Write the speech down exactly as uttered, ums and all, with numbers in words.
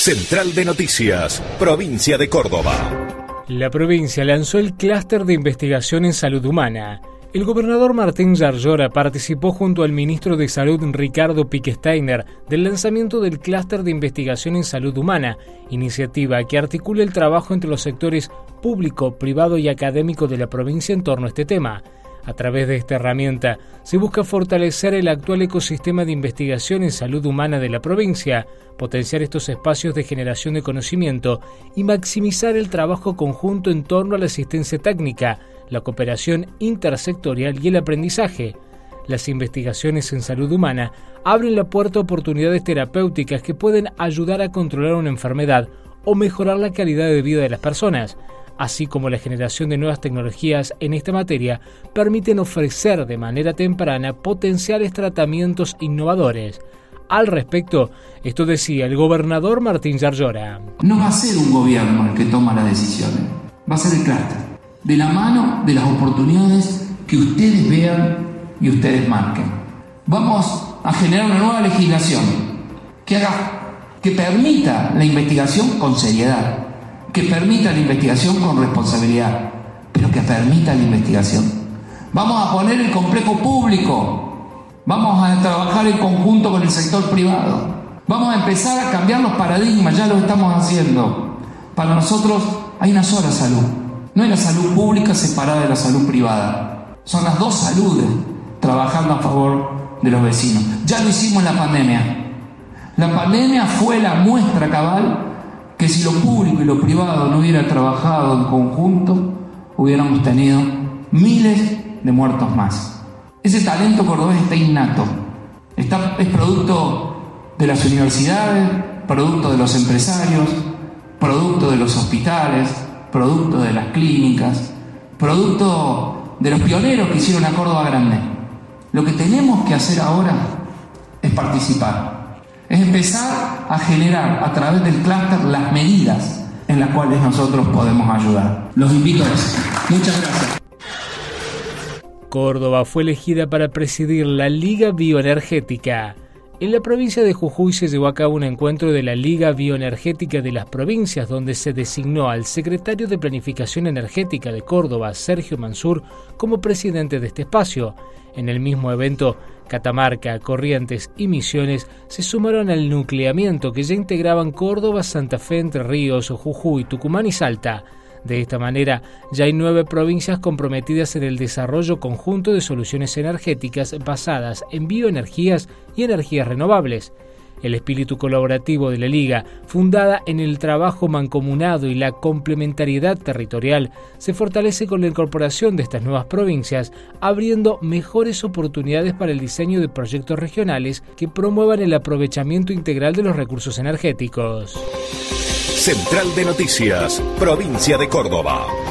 Central de Noticias, Provincia de Córdoba. La provincia lanzó el clúster de investigación en salud humana. El gobernador Martín Yarlora participó junto al ministro de Salud Ricardo Piquesteiner del lanzamiento del clúster de investigación en salud humana, iniciativa que articula el trabajo entre los sectores público, privado y académico de la provincia en torno a este tema. A través de esta herramienta se busca fortalecer el actual ecosistema de investigación en salud humana de la provincia, potenciar estos espacios de generación de conocimiento y maximizar el trabajo conjunto en torno a la asistencia técnica, la cooperación intersectorial y el aprendizaje. Las investigaciones en salud humana abren la puerta a oportunidades terapéuticas que pueden ayudar a controlar una enfermedad o mejorar la calidad de vida de las personas, así como la generación de nuevas tecnologías en esta materia permiten ofrecer de manera temprana potenciales tratamientos innovadores. Al respecto, esto decía el gobernador Martín Yarlora. No va a ser un gobierno el que toma las decisiones, va a ser el clúster, de la mano de las oportunidades que ustedes vean y ustedes marquen. Vamos a generar una nueva legislación que haga, que permita la investigación con seriedad, que permita la investigación con responsabilidad, pero que permita la investigación. Vamos a poner el complejo público, vamos a trabajar en conjunto con el sector privado, vamos a empezar a cambiar los paradigmas, ya lo estamos haciendo. Para nosotros hay una sola salud, no hay la salud pública separada de la salud privada, son las dos saludes trabajando a favor de los vecinos. Ya lo hicimos en la pandemia. La pandemia fue la muestra cabal que si lo público y lo privado no hubiera trabajado en conjunto, hubiéramos tenido miles de muertos más. Ese talento cordobés está innato, está, es producto de las universidades, producto de los empresarios, producto de los hospitales, producto de las clínicas, producto de los pioneros que hicieron a Córdoba grande. Lo que tenemos que hacer ahora es participar. Es empezar a generar a través del clúster las medidas en las cuales nosotros podemos ayudar. Los invito a eso. Muchas gracias. Córdoba fue elegida para presidir la Liga Bioenergética. En la provincia de Jujuy se llevó a cabo un encuentro de la Liga Bioenergética de las Provincias, donde se designó al secretario de Planificación Energética de Córdoba, Sergio Mansur, como presidente de este espacio. En el mismo evento, Catamarca, Corrientes y Misiones se sumaron al nucleamiento que ya integraban Córdoba, Santa Fe, Entre Ríos, Jujuy, Tucumán y Salta. De esta manera, ya hay nueve provincias comprometidas en el desarrollo conjunto de soluciones energéticas basadas en bioenergías y energías renovables. El espíritu colaborativo de la Liga, fundada en el trabajo mancomunado y la complementariedad territorial, se fortalece con la incorporación de estas nuevas provincias, abriendo mejores oportunidades para el diseño de proyectos regionales que promuevan el aprovechamiento integral de los recursos energéticos. Central de Noticias, Provincia de Córdoba.